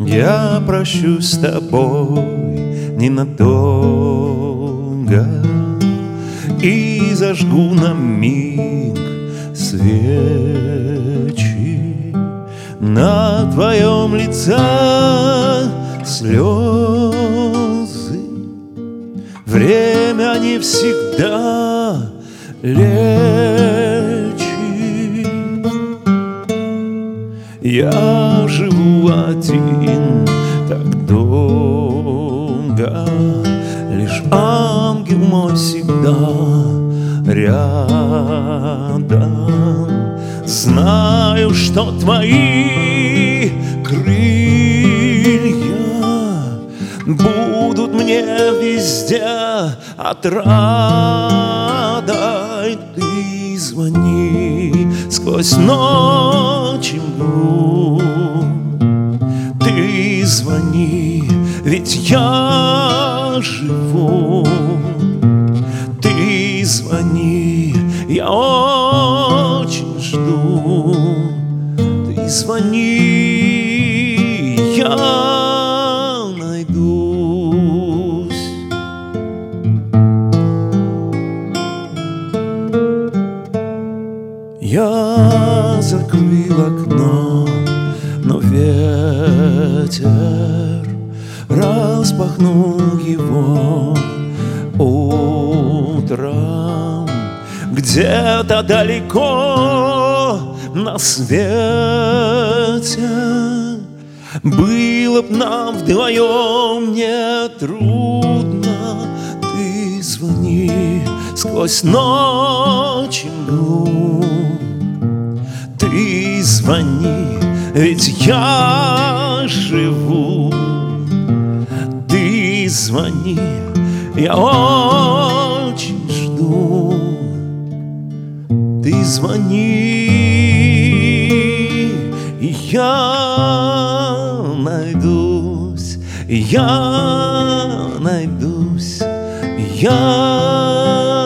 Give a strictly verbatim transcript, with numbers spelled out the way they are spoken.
Я прощусь с тобой ненадолго и зажгу на миг свечи. На твоем лице слезы, время не всегда лечит. Я живу один так долго, лишь ангел мой всегда рядом. Знаю, что твои крылья будут мне везде отрадой. Ты звони сквозь ночь и мглу, ты звони, ведь я живу. Ты звони, я очень жду. Ты звони, я найдусь. Я закрыл окно, но ветер распахнул его утром. Где-то далеко на свете было б нам вдвоем не трудно. Ты звони сквозь ночь и мглу, ты звони, ведь я живу. Ты звони, я очень жду. Ты звони, и я найдусь, я найдусь, я